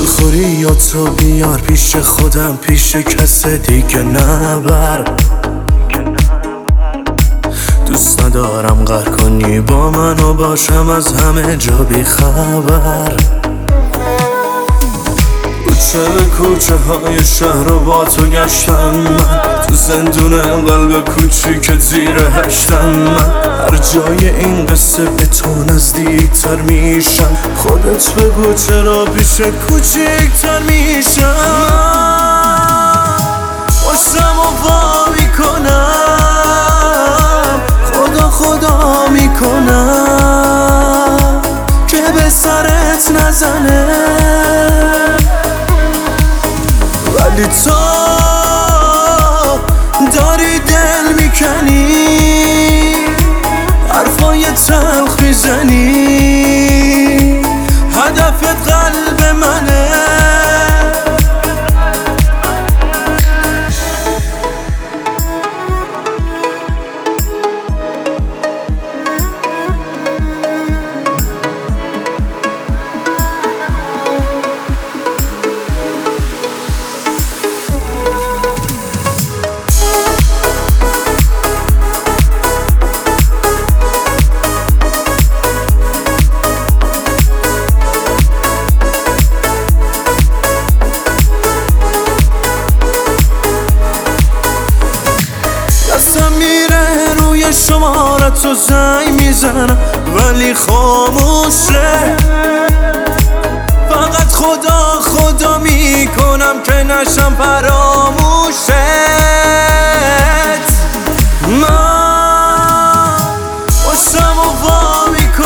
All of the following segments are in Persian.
دلخوری یا تو بیار پیش خودم، پیش کس دیگه نبر. دوست ندارم قهر کنی با من و باشم از همه جا بی خبر. کوچه به کوچه های شهر رو با تو گشتم من، تو زندون قلب کوچیک زیر هشتم من. هر جای این قصه به تو نزدیکتر میشم، خودت بگو چرا پیش کوچیکتر میشم. باشم و وا میکنم، خدا میکنم که به سرت نزنه، ولی تو داری دل میکنی، حرفای تلخ میزنی، هدفت قلب منه. دستم میره روی شمارت و زنگ میزنم ولی خاموشه، فقط خدا میکنم که نشم فراموشت. من باشم و وا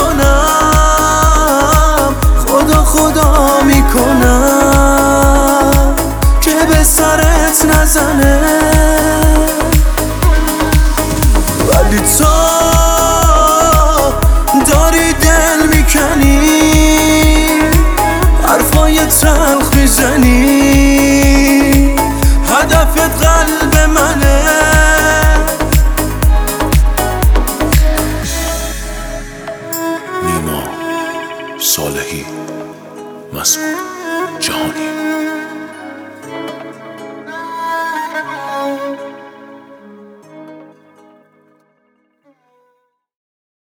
میکنم، خدا میکنم که به سرت نزنه، ولی تو داری دل میکنی، حرفای تلخ میزنی، هدفت قلب منه. نیما صالحی، مسعود جهانی.